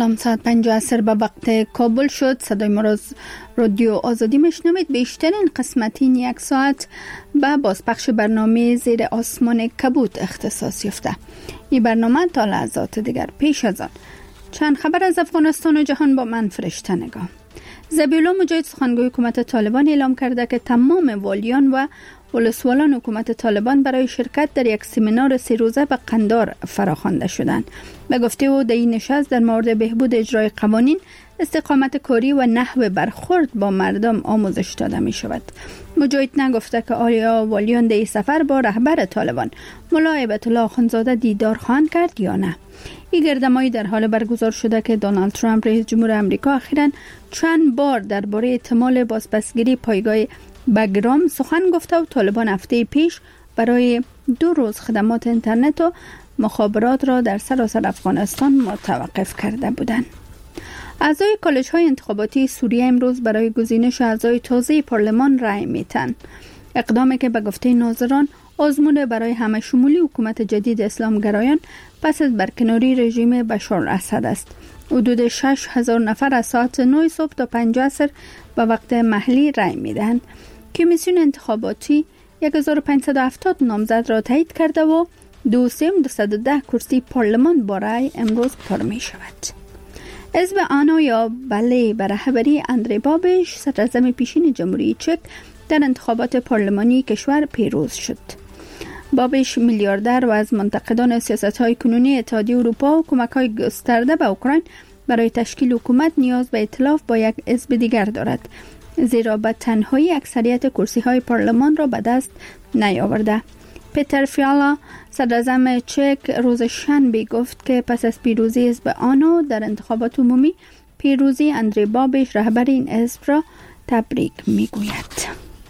سلام، ساعت 5 عصر به وقت کابل شد. صدای ما را رادیو آزادی میشنوید. بیشترین قسمت این یک ساعت به بازپخش برنامه زیر آسمان کبود اختصاص یافته. این برنامه تا لحظات دیگر. پیش از آن چند خبر از افغانستان و جهان با من فرشته نگاه. ذبیح الله مجاهد سخنگوی حکومت طالبان اعلام کرده که تمام والیان و ولسوالان حکومت طالبان برای شرکت در یک سمینار 3 روزه به قندار فراخوانده شدند. به گفته او در این نشست در مورد بهبود اجرای قوانین، استقامت کاری و نحو برخورد با مردم آموزش داده می شود. مجاهد نگفته که آیا والیان در این سفر با رهبر طالبان ملا هیبت الله اخندزاده دیدار خواهند کرد یا نه. این گردمایی در حال برگزار شده که دونالد ترامپ رئیس جمهور آمریکا اخیراً چند بار درباره احتمال بازپسگیری پایگاه بگرام سخن گفته و طالبان هفته پیش برای 2 روز خدمات اینترنت و مخابرات را در سراسر افغانستان متوقف کرده بودند. اعضای کالج‌های انتخاباتی سوریه امروز برای گزینش اعضای تازه پارلمان رأی می‌دهند. اقدامی که به گفته ناظران آزمون برای همه شمولی حکومت جدید اسلامگرایان پس از برکناری رژیم بشار الاسد است. حدود 6,000 نفر از ساعت 9 صبح تا 5 عصر به وقت محلی رأی می‌دهند. کمیسیون انتخاباتی 1570 نامزد را تایید کرده و 210 کرسی پارلمان با رأی امروز پر می شود. حزب آنا یا بله به رهبری اندری بابش صدراعظم پیشین جمهوری چک در انتخابات پارلمانی کشور پیروز شد. بابش میلیاردر و از منتقدان سیاست‌های کنونی اتحادیه اروپا و کمک‌های گسترده به اوکراین برای تشکیل حکومت نیاز به ائتلاف با یک حزب دیگر دارد، زیرا به تنهایی اکثریت کرسی‌های پارلمان را به دست نیاورده. پیتر فیالا صدراعظم چک روز شنبه گفت که پس از پیروزی حزب آنو در انتخابات عمومی، پیروزی اندری بابش رهبر این حزب را تبریک میگوید.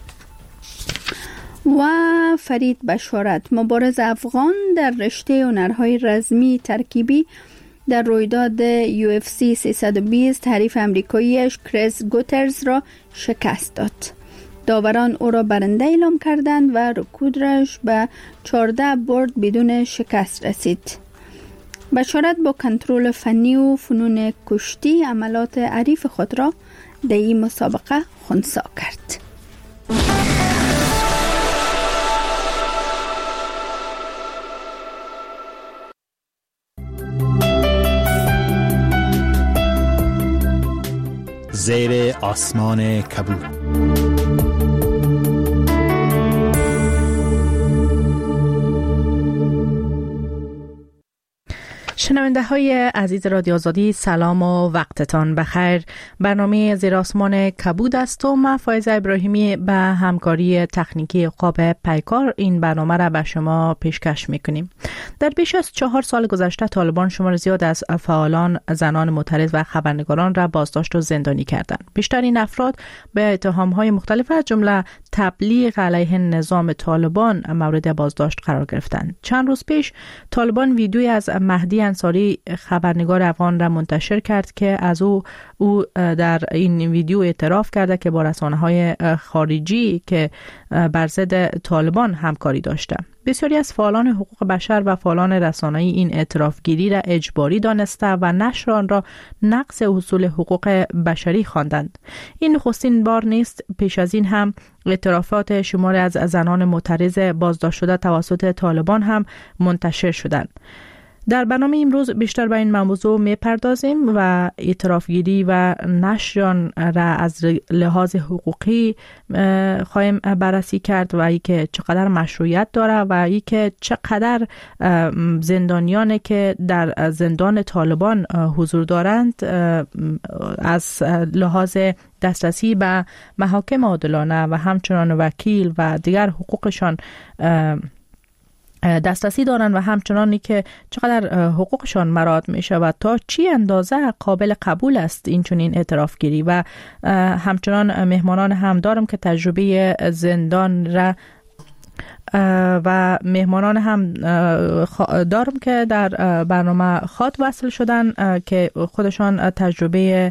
و فرید بشارت مبارز افغان در رشته هنرهای رزمی ترکیبی در رویداد UFC 320 حریف امریکاییش کریس گوترز را شکست داد. داوران او را برنده اعلام کردند و رکودش به 14 برد بدون شکست رسید. بشارت با کنترل فنی و فنون کشتی عملات حریف خود را در این مسابقه خنثی کرد. زیر آسمان کبود. شنونده های عزیز رادیو آزادی، سلام و وقتتان بخیر. برنامه زیر آسمان کبود است و من فایزه ابراهیمی به همکاری تکنیکی عقاب پیکار این برنامه را به شما پیشکش میکنیم. در بیش از 4 سال گذشته طالبان شمار زیاد از فعالان، زنان معترض و خبرنگاران را بازداشت و زندانی کردند. بیشترین افراد به اتهام‌های مختلف از جمله تبلیغ علیه نظام طالبان مورد بازداشت قرار گرفتند. چند روز پیش طالبان ویدیویی از مهدی انصاری خبرنگار افغان را منتشر کرد که از او در این ویدیو اعتراف کرده که با رسانه‌های خارجی که بر ضد طالبان همکاری داشته. بسیاری از فعالان حقوق بشر و فعالان رسانه‌ای این اعترافگیری را اجباری دانسته و نشر آن را نقض اصول حقوق بشری خواندند. این نخستین بار نیست. پیش از این هم اعترافات شماری از زنان معترض بازداشت شده توسط طالبان هم منتشر شدند. در برنامه امروز بیشتر به این موضوع میپردازیم و اعترافگیری و نشر آن را از لحاظ حقوقی خواهیم بررسی کرد و اینکه چقدر مشروعیت داره و اینکه چقدر زندانیانی که در زندان طالبان حضور دارند از لحاظ دسترسی به محاکم عادلانه و همچنان وکیل و دیگر حقوقشان دسترسی دارند و همچنانی که چقدر حقوقشان مراعات می شود، تا چی اندازه قابل قبول است این چنین اعترافگیری. و همچنان مهمانان هم دارم که تجربه زندان را و مهمانان هم دارم که در برنامه خط وصل شدن که خودشان تجربه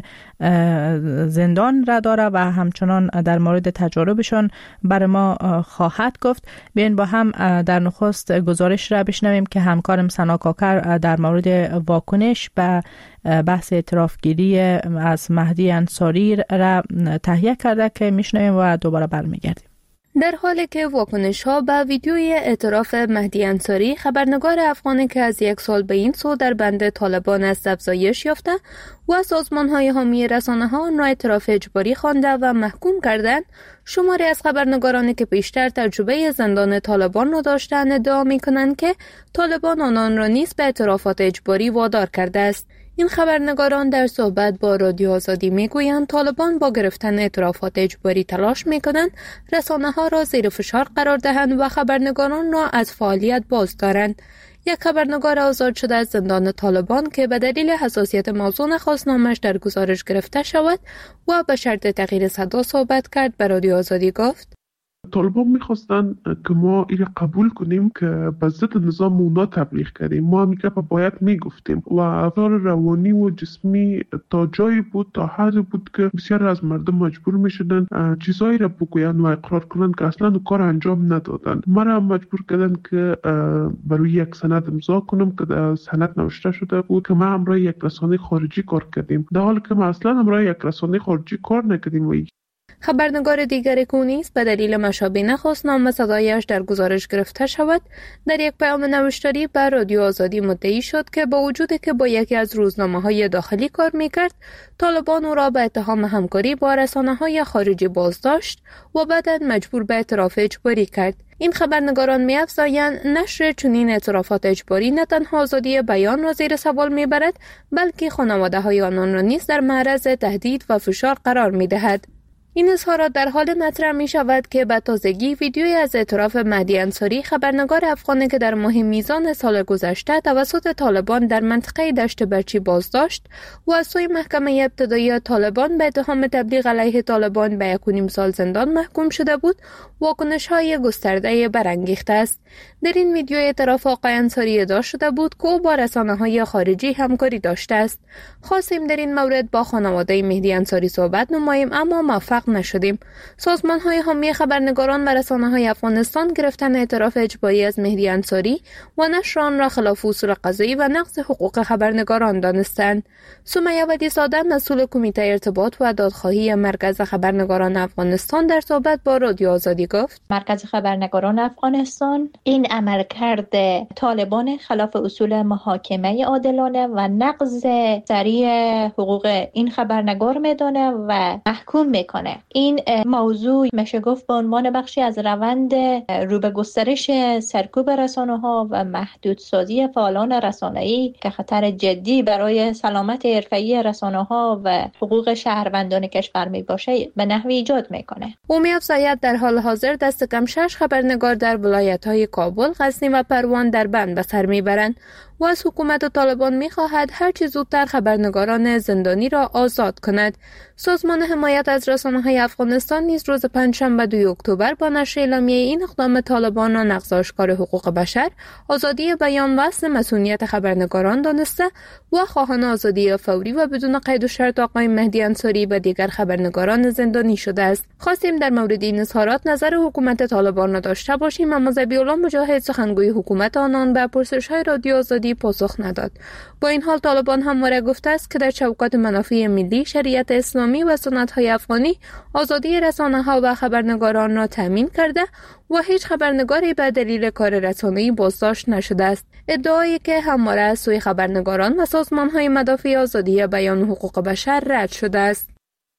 زندان را داره و همچنان در مورد تجاربشان برای ما خواهد گفت. بیاین با هم در نخست گزارش را بشنویم که همکارم سنا کاکر در مورد واکنش به بحث اعترافگیری از مهدی انصاری را تهیه کرده که میشنویم و دوباره برمیگردیم. در حالی که واکنش‌ها به ویدیوی اعتراف مهدی انصاری، خبرنگار افغانی که از 1 سال به این سو در بند طالبان است افزایش یافته و سازمان‌های حامی رسانه‌ها آن را اعتراف اجباری خوانده و محکوم کردند، شماری از خبرنگارانی که بیشتر تجربه زندان طالبان را داشتند ادعا می‌کنند که طالبان آنان را نیز به اعترافات اجباری وادار کرده است. این خبرنگاران در صحبت با رادیو آزادی میگویند طالبان با گرفتن اعترافات اجباری تلاش میکنند رسانه‌ها را زیر فشار قرار دهند و خبرنگاران را از فعالیت باز دارند. یک خبرنگار آزاد شده از زندان طالبان که به دلیل حساسیت موضوع نخواست نامش در گزارش گرفته شود و به شرط تغییر صدا صحبت کرد به رادیو آزادی گفت: طالبان میخواستن که ما این قبول کنیم که به ضد نظام اونا تبلیغ کردیم. ما همیشه باید میگفتیم و افراد روانی و جسمی تا جایی بود، تا حدی بود که بسیار از مردم مجبور میشدن چیزایی را بگوین و اقرار کنن که اصلا کار انجام ندادن. ما را مجبور کردن که برای یک سند امضا کنم که سند نوشته شده بود که ما همراه یک رسانه خارجی کار کردیم، در حالی که ما اصلا همراه یک رسانه خارجی کار نکردیم. خبرنگار دیگری که نیز به دلیل مشابه نخواست نام صدایش در گزارش گرفته شود، در یک پیام نوشتاری به رادیو آزادی مدعی شد که با وجودی که با یکی از روزنامه‌های داخلی کار می‌کرد، طالبان او را به اتهام همکاری با رسانه‌های خارجی بازداشت و بعداً مجبور به اعتراف اجباری کرد. این خبرنگاران می‌افزایند نشر چنین اعترافات اجباری نه تنها آزادی بیان را زیر سوال می‌برد، بلکه خانواده‌های آنان را نیز در معرض تهدید و فشار قرار می‌دهد. این اظهارات در حال مطرح می شود که به تازگی ویدیویی از اعتراف مهدی انصاری، خبرنگار افغانی که در ماه میزان سال گذشته توسط طالبان در منطقه دشت برچی بازداشت و از سوی محکمه ابتدایی طالبان به اتهام تبلیغ علیه طالبان به 1.5 سال زندان محکوم شده بود، واکنش‌های گسترده برانگیخته است. در این ویدیو اعتراف آقای انصاری ادعا شده بود که او با رسانه‌های خارجی همکاری داشته است. خواستیم در این مورد با خانواده مهدی انصاری صحبت نماییم، اما موفق نشدیم. سازمان‌های حامی خبرنگاران و رسانه‌های افغانستان گرفتن اعتراف اجباری از مهدی انصاری و نشر آن را خلاف اصول قضایی و نقض حقوق خبرنگاران دانستند. سمیه ودی‌زاده مسئول کمیته ارتباط و دادخواهی مرکز خبرنگاران افغانستان در صحبت با رادیو آزادی گفت: مرکز خبرنگاران افغانستان این عملکرد طالبان خلاف اصول محاکمه عادلانه و نقض سریع حقوق این خبرنگار میدونه و محکوم میکنه. این موضوع میشه گفت به عنوان بخشی از روند رو به گسترش سرکوب رسانه‌ها و محدودسازی فعالان رسانه‌ای که خطر جدی برای سلامت حرفه‌ای رسانه‌ها و حقوق شهروندان کشور میباشه به نحوی ایجاد میکنه. او می‌افزاید در حال حاضر دست کم 6 خبرنگار در ولایت‌های کابل، غزنی و پروان در بند به سر میبرند و از حکومت طالبان می‌خواهد هر چه زودتر خبرنگاران زندانی را آزاد کند. سازمان حمایت از رسانه‌های افغانستان نیز روز پنجشنبه 2 اکتبر با نشر اعلامیه این اقدام طالبان را نقض آشکار حقوق بشر، آزادی بیان و اصل مسئولیت خبرنگاران دانسته و خواهان آزادی فوری و بدون قید و شرط آقای مهدی انصاری و دیگر خبرنگاران زندانی شده است. خواستیم در مورد این اظهارات نظر حکومت طالبان را داشته باشیم، اما ذبیح‌الله مجاهد سخنگوی حکومت آنان به پرسش‌های رادیو آزادی پاسخ نداد. با این حال طالبان همواره گفته است که در چوکات منافع ملی، شریعت اسلامی و سنت‌های افغانی آزادی رسانه‌ها و خبرنگاران را تامین کرده و هیچ خبرنگاری به دلیل کار رسانه‌ای بازداشت نشده است. ادعایی که همواره از سوی خبرنگاران و سازمان‌های مدافع آزادی بیان و حقوق بشر رد شده است.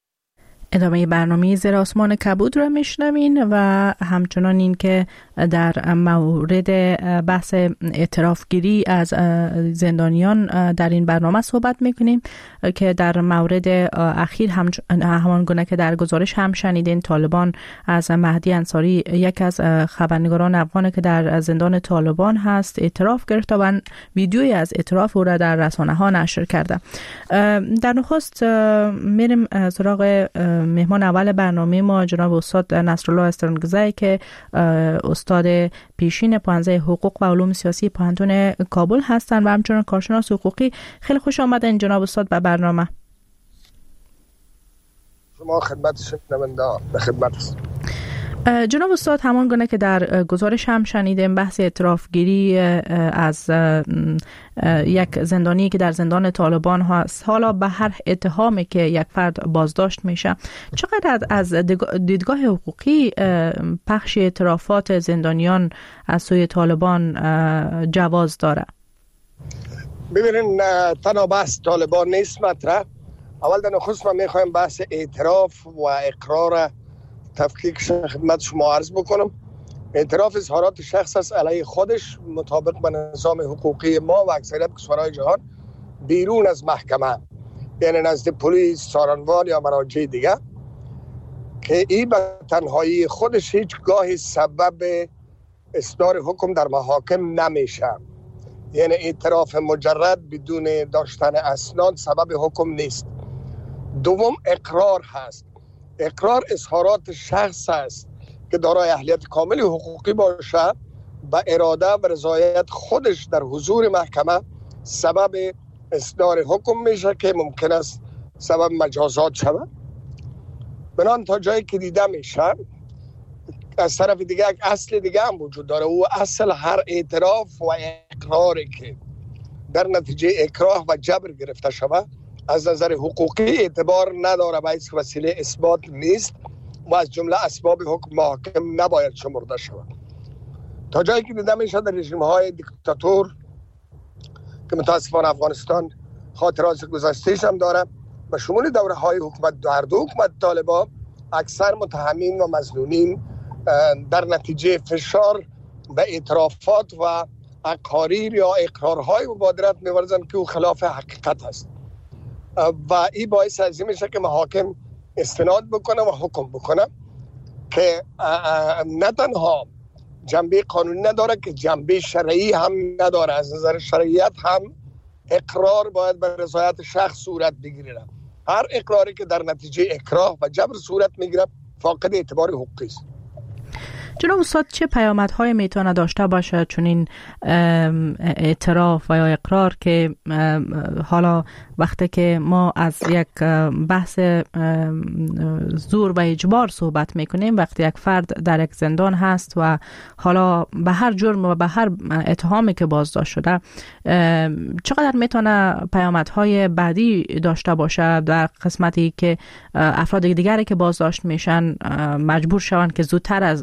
ادامه برنامه زیر آسمان کبود را میشنوین و همچنان این که در مورد بحث اعترافگیری از زندانیان در این برنامه صحبت میکنیم که در مورد اخیر همان گونه که در گزارش هم شنیدین، طالبان از مهدی انصاری، یک از خبرنگاران افغان که در زندان طالبان هست، اعتراف گرفته و ویدیویی از اعتراف او را در رسانه ها نشر کرده. در نخست میریم سراغ مهمان اول برنامه ما جناب استاد نصرالله استرنگزی که استاد پیشین پوهنځی حقوق و علوم سیاسی پوهنتون کابل هستند و همچنین کارشناس حقوقی. خیلی خوش آمدین جناب استاد به برنامه. شما خدمت شنونده به خدمت است. جناب استاد، همان گونه که در گزارش هم شنیدیم بحث اعترافگیری از یک زندانی که در زندان طالبان هست، حالا به هر اتهامی که یک فرد بازداشت میشه، چقدر از دیدگاه حقوقی پخش اعترافات زندانیان از سوی طالبان جواز داره؟ ببینین، تنها بحث طالبان نیست مطرح. اول در نخست من میخوایم بحث اعتراف و اقرار تفکیکش خدمت شما عرض بکنم. اعتراف اظهارات شخص است علیه خودش مطابق با نظام حقوقی ما و اکثریت کشورهای جهان بیرون از محکمه، یعنی نزد پلیس، سارنوال یا مراجع دیگه، که این به تنهایی خودش هیچگاه سبب اصدار حکم در محاکم نمیشه. یعنی اعتراف مجرد بدون داشتن اسناد سبب حکم نیست. دوم اقرار هست. اقرار اظهارات شخص است که دارای اهلیت کامل حقوقی باشه، به اراده و رضایت خودش در حضور محکمه سبب اصدار حکم میشه که ممکن است سبب مجازات شود. بنان تا جایی که دیده میشه، از طرف دیگه یک اصل دیگه هم وجود داره. او اصل هر اعتراف و اقراری که در نتیجه اکراه و جبر گرفته شود از نظر حقوقی اعتبار نداره و هیچ وسیله اثبات نیست و از جمله اسباب حکم محاکم نباید شمرده شود. تا جایی که دیده میشه در رژیم‌های دیکتاتور که متاسفانه افغانستان خاطرات گذشته‌اش هم داره و شمول دوره‌های حکومت در دو حکومت طالبان، اکثر متهمین و مظنونین در نتیجه فشار و اعترافات و اقاریر یا اقرارهای مبادرت می‌ورزند که او خلاف حقیقت است و این باعث از این میشه که محاکم استناد بکنه و حکم بکنه که نه تنها جنبه قانونی نداره که جنبه شرعی هم نداره. از نظر شرعیت هم اقرار باید به رضایت شخص صورت بگیره. هر اقراری که در نتیجه اکراه و جبر صورت میگیره فاقد اعتبار حقوقی است. جناب استاد، چه پیامدهای میتونه داشته باشه چون این اعتراف و یا اقرار که حالا وقتی که ما از یک بحث زور و اجبار صحبت میکنیم، وقتی یک فرد در یک زندان هست و حالا به هر جرم و به هر اتهامی که بازداشت شده، چقدر میتونه پیامدهای بعدی داشته باشه در قسمتی که افراد دیگری که بازداشت میشن مجبور شوند که زودتر از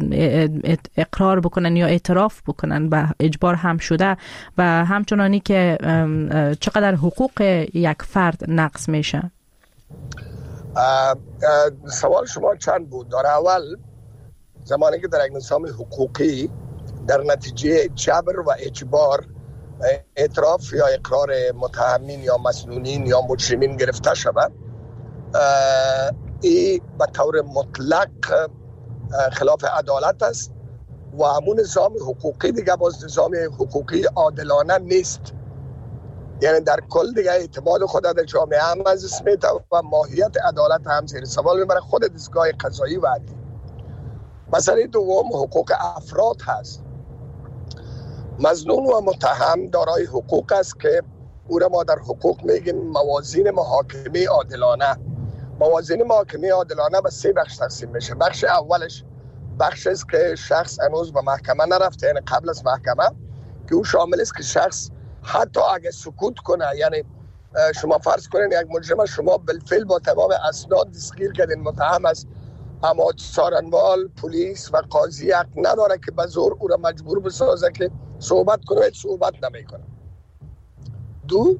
اقرار بکنن یا اعتراف بکنن به اجبار هم شده و همچنانی که چقدر حقوق یک فرد نقض میشه؟ سوال شما چند بود؟ در اول زمانی که در یک نظام حقوقی در نتیجه جبر و اجبار اعتراف یا اقرار متهمین یا مسنونین یا مجرمین گرفته شود، این به طور مطلق خلاف عدالت است و همون نظام حقوقی دیگه باز نظام حقوقی عادلانه نیست. یعنی در کل دیگه اعتماد خود در جامعه هم از اسمیت و ماهیت عدالت هم زیر سوال میبره خود دستگاه قضایی و عدلی. مسئله دوم حقوق افراد هست. مظنون و متهم دارای حقوق است که او را ما در حقوق میگیم موازین محاکمه عادلانه. موازین محاکمه عادلانه به 3 بخش تقسیم میشه. بخش اولش بخش است که شخص هنوز به محکمه نرفته، یعنی قبل از محکمه، که او شامل است که شخص حتی اگه سکوت کنه، یعنی شما فرض کنین یک مجرم شما بالفعل با تمام اسناد دستگیر کردین، متهم است، اما سارنوال، پلیس و قاضی حق نداره که به زور او را مجبور بسازه که صحبت کنه، هیچ صحبت نمیکنه. دو،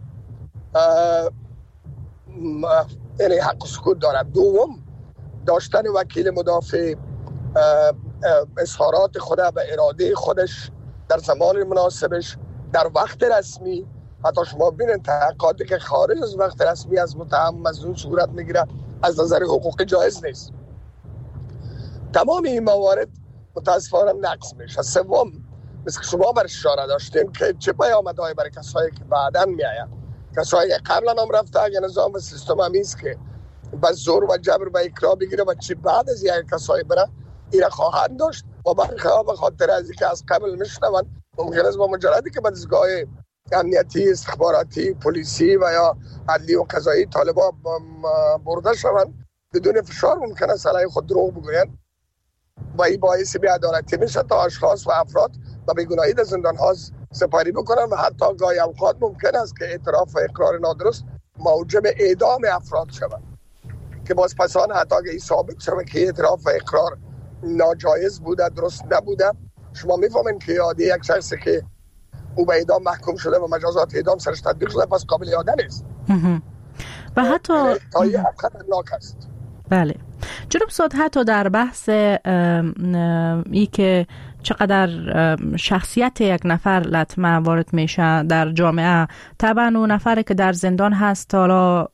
یعنی حق سکوت داره. دوم، داشتن وکیل مدافع، اظهارات خود و اراده خودش در زمان مناسبش در وقت رسمی. حتی شما ببینید تحقیقاتی که خارج از وقت رسمی از متهم مظنون صورت میگیره از نظر حقوقی جایز نیست. تمام این موارد متاسفانه نقض میشه. سوم، مثل که شما بر اشاره داشتیم که چه پیامدهایی برای کسایی که بعداً میآید، کسایی که قبلا هم رفته، اگه نظام و سیستم همیست که و زور و جبر و اکراه بگیره و چی بعد از یک کسایی بره ایره خواهند داشت و برخواه به خاطر از که از قبل میشنون ممکن است با مجردی که دستگاه امنیتی، استخباراتی، پلیسی و یا عدلی و قضایی طالبان برده شوند بدون فشار ممکن است علیه خود دروغ بگویند و این باعث بی‌عدالتی میشه تا اشخاص و افراد و بیگناهی در زندان ها سپاری بکنن و حتی گاهی اوقات ممکن است که اعتراف و اقرار نادرست موجب اعدام افراد شود که باز پسان حتی اگه این ثابت شود که اعتراف و اقرار ناجایز بوده، درست نبوده، شما میفهمین که یادی یک شخصی که او به اعدام محکوم شده و مجازات اعدام سرش تطبیق شده پس قابل اعاده نیست و حتی خطرناک است. بله جناب سعد، حتی در بحث ای که چقدر شخصیت یک نفر لطمه وارد میشه در جامعه، طبعا اون نفری که در زندان هست حالا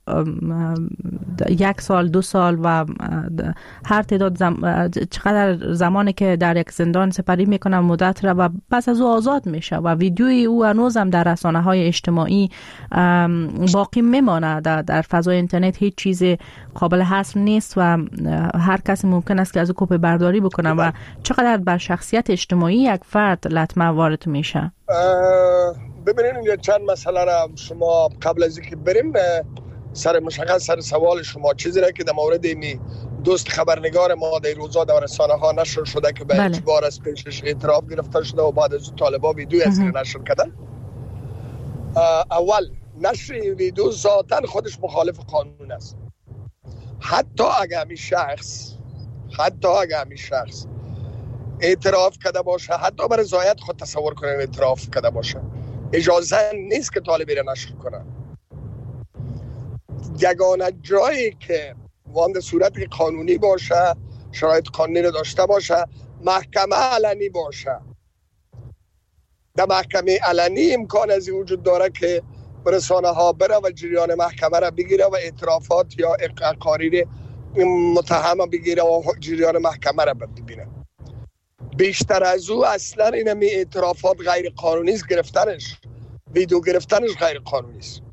1 سال 2 سال و هر تعداد چقدر زمانی که در یک زندان سپری میکنه مدت را و پس از او آزاد میشه و ویدیوی او هنوزم در رسانه های اجتماعی باقی میمانه. در فضای اینترنت هیچ چیز قابل حصر نیست و هر کسی ممکن است که از او کپی برداری بکنه و چقدر بر شخصیت اجتماعی یک فرد لطمه وارد میشه. ببینید چند مسئله را شما قبل از اینکه بریم سر مشخص سر سوال شما چیزی را که در مورد این دوست خبرنگار ما در روزا در رسانه ها نشر شده که به اجبار از پیشش اعتراف گرفته شده و بعد از طالبا ویدیو از نشر کردن. اول نشر ویدیو ذاتاً خودش مخالف قانون است. حتی اگه همین شخص اعتراف کرده باشه، حتی به رضایت خود تصور کنن اعتراف کرده باشه، اجازه نیست که طالبی را نشر کنن. یگانه جایی که وان صورت قانونی باشه، شرایط قانونی را داشته باشه، محکمه علنی باشه. در محکمه علنی امکان از وجود داره که رسانه ها بره و جریان محکمه را بگیره و اعترافات یا اقراری متهم بگیره و جریان محکمه را ببینه. بیشتر از او اصلا اینمی اعترافات غیر قانونی است، گرفتنش ویدیو گرفتنش غیر قانونی است.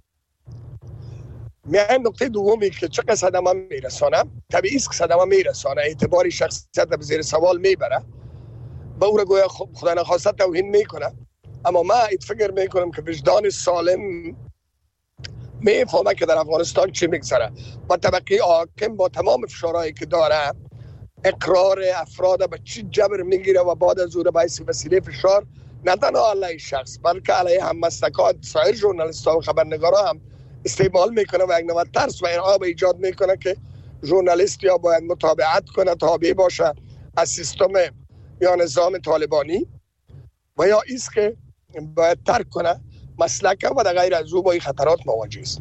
میایم نقطه دومی که چقدر صدمه میرسانه، طبیعی است که صدمه میرسانه، اعتباری شخصیت به زیر سوال میبره، به او را گویا خدا نخواسته توهین میکنه. اما من فکر میکنم که وجدان سالم میفهمه که در افغانستان چی میگذره و طبقه حاکم با تمام فشارهایی که داره اقرار افراد به چی جبر میگیره و بعد از او را باعث وسیله فشار نه تنها علیه شخص بلکه علیه هممسلکان سایر ژورنالیست‌ها و خبرنگارا هم استعمال میکنه و یک نوع ترس و ارعاب ایجاد میکنه که ژورنالیست یا باید متابعت کنه، تابع باشه از سیستم یا نظام طالبانی و یا ایست که باید ترک کنه مسلک و در غیر از او با این خطرات مواجه است.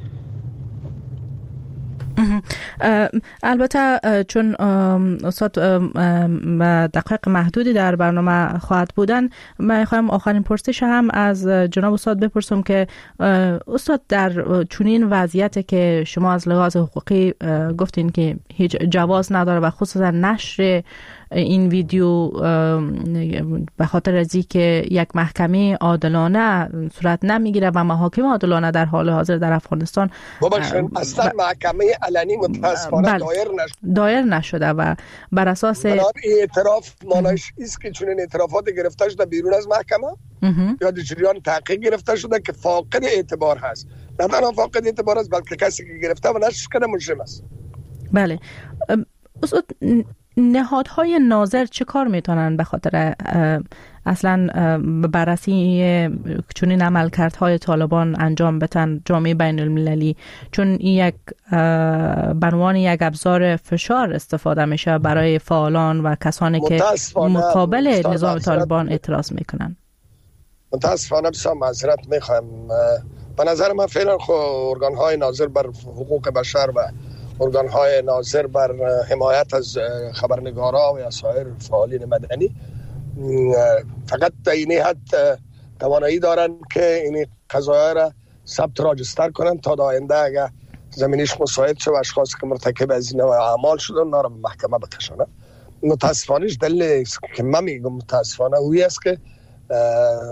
البته چون استاد دقایق محدودی در برنامه خواهد بودن، من خواهم آخرین پرسش هم از جناب استاد بپرسم که استاد در چنین وضعیتی که شما از لحاظ حقوقی گفتین که هیچ جواز نداره و خصوصا نشر این ویدیو به خاطر از اینکه یک محکمه عادلانه صورت نمیگیره و محاکم عادلانه در حال حاضر در افغانستان اصلا محکمه علنی متاسفانه دایر نشده و بر اساس اعتراف مانایش است که چون اعترافات گرفته شده بیرون از محکمه یا در جریان تحقیق گرفته شده که فاقد اعتبار هست. نه تنها فاقد اعتبار است بلکه کسی که گرفته و نشر کرده مجرم است. بله استاد، نهادهای ناظر چه کار میتونن به خاطر اصلا بررسی چنین عملکردهای طالبان انجام بدن جامعه بین المللی، چون این یک بنوان یک ابزار فشار استفاده میشه برای فعالان و کسانی که مقابل نظام طالبان اعتراض میکنن؟ متاسفانه بسیار معذرت میخوایم. به نظر من فعلا ارگانهای ناظر بر حقوق بشر و ارگانهای ناظر بر حمایت از خبرنگارا و سایر فعالین مدنی فقط در این حد توانایی دارن که این قضایا را ثبت راجستر کنن تا آینده اگر زمینش مساعد شه و اشخاصی که مرتکب از این اعمال شدن اونا را به محکمه بکشانه. متاسفانهش دلیل که من میگم متاسفانه اوی است که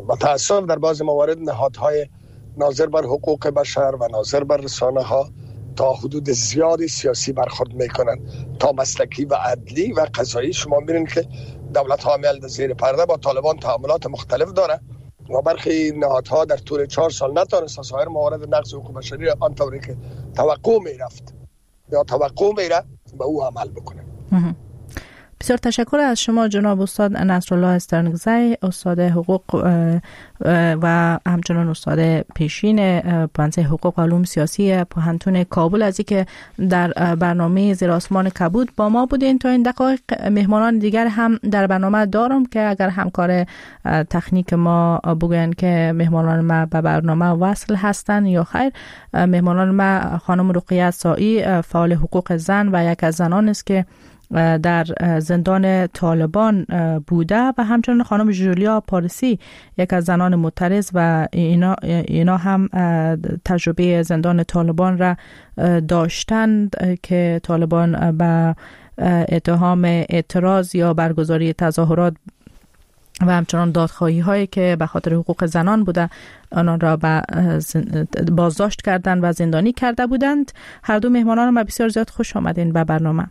متاسف در بعض موارد نهادهای ناظر بر حقوق بشر و ناظر بر رسانه ها تا حدود زیادی سیاسی برخورد میکنن تا مسلکی و عدلی و قضایی. شما میبینید که دولت حامی در زیر پرده با طالبان تعاملات مختلف داره و برخی نهادها در طول 4 سال نتونست سایر موارد نقض حقوق بشری آنطوری که توقع میرفت یا توقع میره به او عمل بکنه. بسیار تشکر از شما جناب استاد نصرالله استرنگزی، استاد حقوق و همچنان استاد پیشین پانزه حقوق و علوم سیاسی پوهنتون کابل، از اینکه در برنامه زیر آسمان کبود با ما بودین. تا این دقایق مهمانان دیگر هم در برنامه دارم که اگر همکار تکنیک ما بگوین که مهمانان ما به برنامه وصل هستند یا خیر. مهمانان ما خانم رقیه سایی، فعال حقوق زن و یک از زنان است که در زندان طالبان بوده، و همچنین خانم جولیا پارسی، یک از زنان معترض و اینا هم تجربه زندان طالبان را داشتند که طالبان به اتهام اعتراض یا برگزاری تظاهرات و همچنان دادخواهی هایی که به خاطر حقوق زنان بوده آنان را بازداشت کردند و زندانی کرده بودند. هر دو مهمانان ما بسیار زیاد خوش آمدین به برنامه.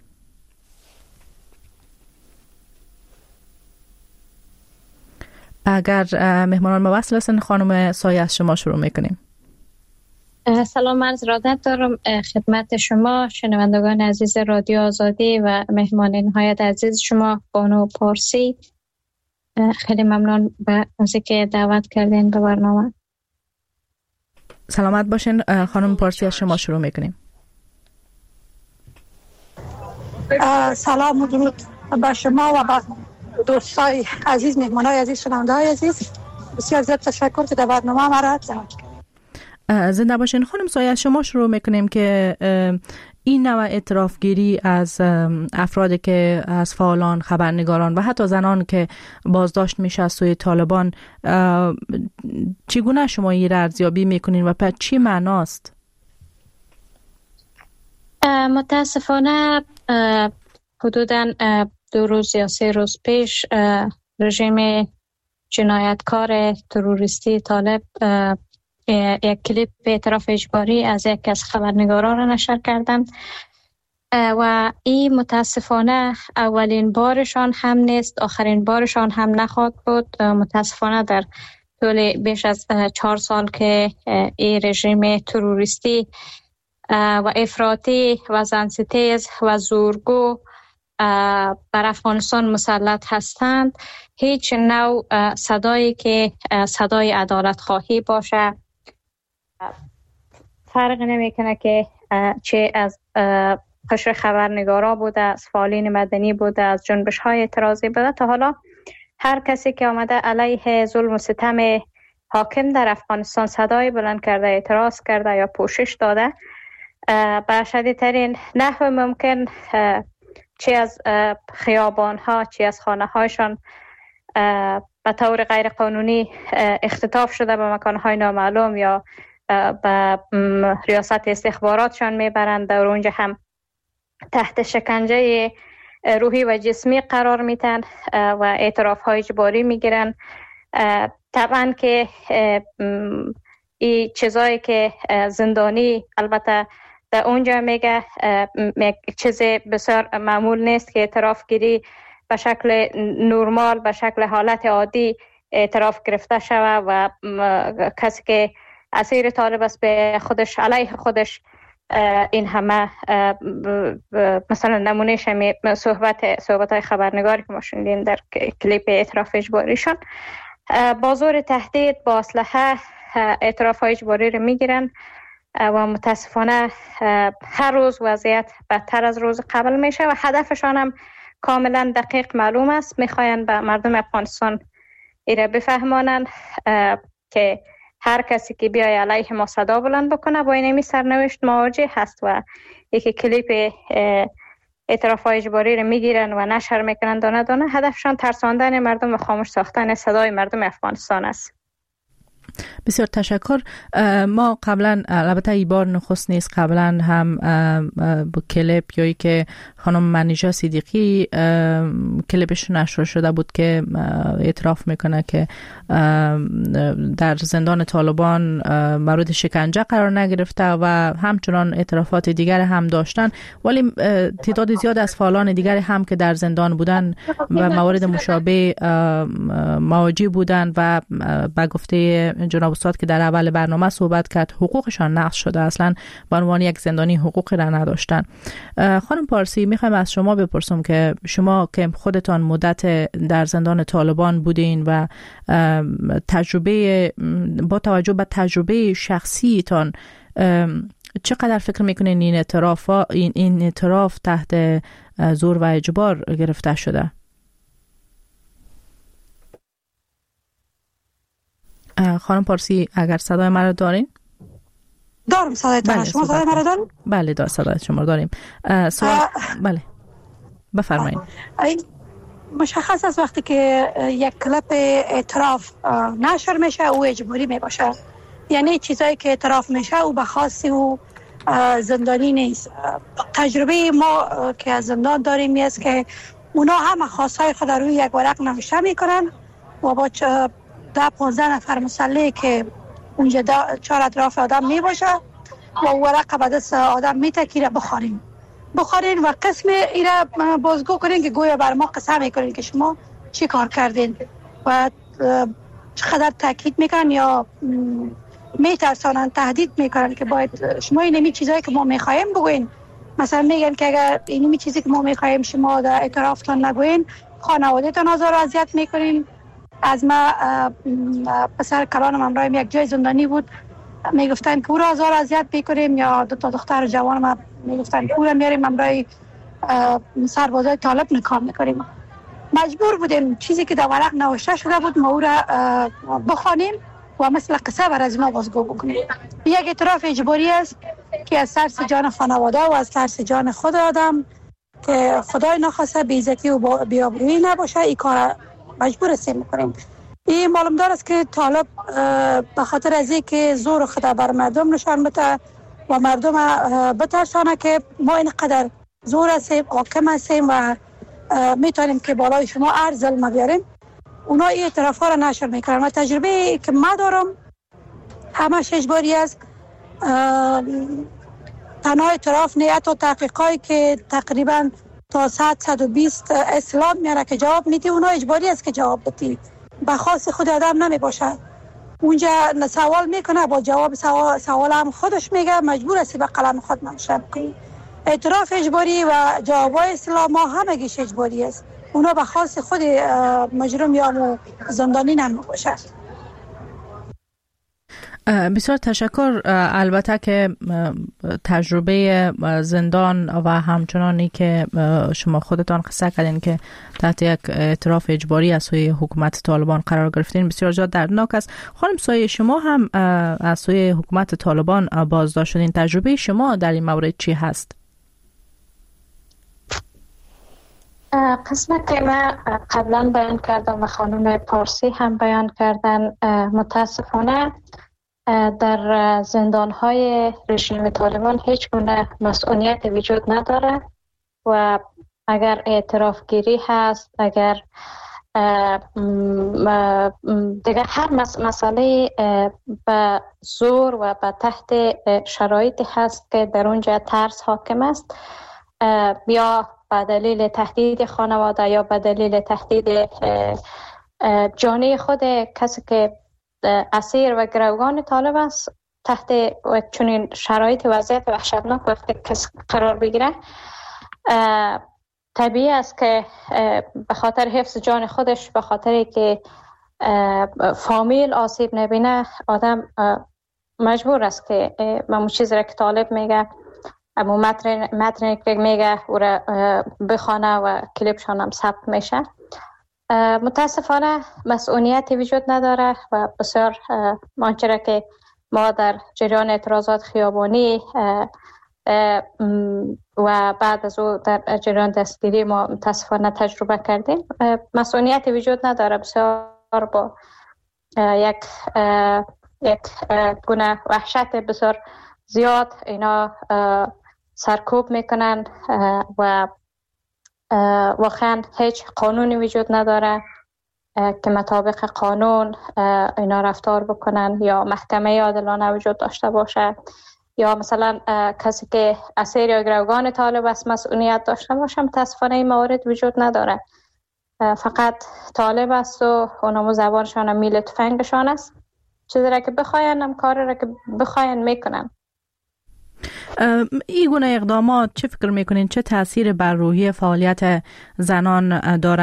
اگر مهمانان ما وصل هستن، خانم سایه از شما شروع میکنیم. سلام، عرض ارادت دارم خدمت شما شنوندگان عزیز رادیو آزادی و مهمانین های عزیز شما بانو پارسی. خیلی ممنون از اینکه دعوت کردین به برنامه. سلامت باشین. خانم پارسی از شما شروع میکنیم. سلام و درود به شما و به دوستای عزیز، مهمانای عزیز، شنونده‌های عزیز. بسیار زیاد تشکر که در برنامه ما را دعوت کردید. زنده باشین. خانم سایه از شما شروع میکنیم که این نوع اعترافگیری از افرادی که از فعالان، خبرنگاران و حتی زنان که بازداشت میشه از سوی طالبان، چگونه شما این را ارزیابی میکنین و په چی معناست؟ متاسفانه حدوداً 2 روز یا 3 روز پیش رژیم جنایتکار تروریستی طالب یک کلیپ اعتراف اجباری از یک از خبرنگاران را نشر کردند و این متاسفانه اولین بارشان هم نیست، آخرین بارشان هم نخواهد بود. متاسفانه در طول بیش از 4 سال که این رژیم تروریستی و افراطی و زنستیز و زورگو بر افغانستان مسلط هستند، هیچ نوع صدایی که صدای عدالت خواهی باشه، فرق نمیکنه که چه از قشر خبرنگارا بوده، از فعالین مدنی بوده، از جنبش های اعتراضی بوده، تا حالا هر کسی که آمده علیه ظلم و ستم حاکم در افغانستان صدای بلند کرده، اعتراض کرده یا پوشش داده، به شدیدترین نحو ممکن چه از خیابان ها چه از خانه هایشان به طور غیر قانونی اختطاف شده به مکان های نامعلوم یا به ریاست استخباراتشان میبرند. در اونجا هم تحت شکنجه روحی و جسمی قرار میتن و اعتراف های اجباری میگیرن. طبعا که این چیزایی که زندانی البته در اونجا میگه چیز بسیار معمول نیست که اعتراف گیری به شکل نرمال، به شکل حالت عادی اعتراف گرفته شود و کسی که اسیر طالب است به خودش، علیه خودش این همه مثلا نمونه شمی صحبت های خبرنگاری که ما شنیدیم در کلیپ اعتراف اجباریشان، با زور تهدید با اسلحه اعتراف های اجباری رو میگیرن و متاسفانه هر روز وضعیت بدتر از روز قبل میشه و هدفشان هم کاملا دقیق معلوم است. میخواین به مردم افغانستان ایره بفهمانند که هر کسی که بیای علیه ما صدا بلند بکنه با اینمی سرنوشت مواجه هست و یکی کلیپ اعتراف های اجباری رو میگیرن و نشر میکنن دانه دانه. هدفشان ترساندن مردم و خاموش ساختن صدای مردم افغانستان است. بسیار تشکر. ما قبلا، البته این بار نخست نیست، قبلا هم با کلیپ یایی که خانم منیژه صدیقی کلیپش نشر شده بود که اعتراف میکنه که در زندان طالبان مورد شکنجه قرار نگرفته و همچنان اعترافات دیگر هم داشتن، ولی تعداد زیاد از فعالان دیگر هم که در زندان بودن و موارد مشابه مواجه بودن و به گفته جناب استاد که در اول برنامه صحبت کرد، حقوقشان نقض شده، اصلا به عنوان یک زندانی حقوقی را نداشتن. خانم پارسی، میخوایم از شما بپرسم که شما که خودتان مدت در زندان طالبان بودین و با توجه به تجربه شخصیتان چقدر فکر میکنین این اعتراف تحت زور و اجبار گرفته شده؟ خانم پارسی، اگر صدای مرا دارین؟ دارم صدای شما. صدای مرا دارین؟ بله، صدای شما داریم. بله بفرمایید. مشخص است وقتی که یک کلیپ اعتراف نشر میشه او اجباری میباشه، یعنی چیزایی که اعتراف میشه او به خاصی او زندانی نیست. تجربه ما که از زندان داریم است که اونا هم خواستهای خود روی یک ورق نوشته میکنن و با 10-15 نفر مسلح که اونجا 4 اطراف آدم میباشه و ورق به دست آدم میتکیره بخارین و قسم ایره بازگو کنین که گویا بر ما قسم میکنین که شما چی کار کردین و چقدر تاکید میکنن یا میترسانن، تهدید میکنن که باید شما اینمی چیزایی که ما میخوایم بگوین. مثلا میگن که اگر اینمی چیزی که ما میخوایم شما در اعترافتان نگوین، خانوادهتان آزار و اذیت میکنین. از ما پسر کلانم همراهیم یک جای زندانی بود، میگفتن که او را آزار و اذیت میکنیم، یا 2 دختر جوان ما میگفتن که او را میاریم همراه سربازای طالب نکام میکنیم. مجبور بودیم چیزی که در ورق نوشته شده بود ما او را بخوانیم و مثل قصه بر از ما بازگو بکنیم. یک اعتراف اجباری است که از ترس جان خانواده و از ترس جان خود آدم که خدای نخواسته بی‌عزتی و بی‌آبرویی نباشه، این کار مجبور هستیم میکنیم. این معلوم دار است که طالب به خاطر از این که زور خود بر مردم نشان بده و مردم بترسانه که ما اینقدر زور هستیم، حاکم هستیم و میتونیم که بالای شما هر ظلم بیاریم، اونا این اعتراف ها را نشر میکنن. و تجربه که ما دارم همش اجباری است. تنها اعتراف نیت و تحقیقایی که تقریبا تا 120 اسلام میاره که جواب میدی، اونا اجباری است که جواب بدی، به خاص خود آدم نمی باشه. اونجا سوال میکنه با جواب سوال هم خودش میگه، مجبور هستی به قلم خود منشأ کنی. اعتراف اجباری و جوابای اسلام ها همگیش اجباری است، اونا به خاص خود مجرم یا زندانی نمی باشه. بسیار تشکر. البته که تجربه زندان و همچنانی که شما خودتان قصه کردین که تحت یک اعتراف اجباری از سوی حکومت طالبان قرار گرفتین بسیار زیاد دردناک است. خانم سایه، شما هم از سوی حکومت طالبان بازداشت شدین، تجربه شما در این مورد چی هست؟ قسمت که من قبلا بیان کردم و خانم پارسی هم بیان کردن، متاسفانه در زندان‌های رژیم طالبان هیچ گونه مسئولیت وجود نداره و اگر اعتراف گیری هست، اگر دیگر هر مسئله به زور و به تحت شرایطی هست که در اونجا ترس حاکم است، یا به دلیل تهدید خانواده یا به دلیل تهدید جانی خود کسی که اسیر و گروگان طالب است، تحت چنین شرایط وضعیت وحشتناک وقتی کسی قرار بگیره، طبیعی است که به خاطر حفظ جان خودش، به خاطری که فامیل آسیب نبینه، آدم مجبور است که همون چیزی را که طالب میگه، همون متنی که میگه او را بخوانه و کلیپشان هم ثبت میشه. متاسفانه مسئولیتی وجود نداره و بسیار آنچه که ما در جریان اعتراضات خیابانی و بعد از او در جریان دستگیری ما متاسفانه تجربه کردیم، مسئولیتی وجود نداره. بسیار با یک یک گونه وحشت بسیار زیاد اینا سرکوب میکنن و واقعا هیچ قانونی وجود نداره که مطابق قانون اینا رفتار بکنن یا محکمه عادلانه وجود داشته باشه یا مثلا کسی که اسیر یا گروگان طالب است مسئولیت داشته باشه. متاسفانه این موارد وجود نداره. فقط طالب است و اونمو زبانشان میل تفنگشان است. چیزی را که بخواین هم کاری را که بخواین میکنن. این گونه اقدامات چه فکر میکنین چه تاثیر بر روحی فعالیت زنان داره؟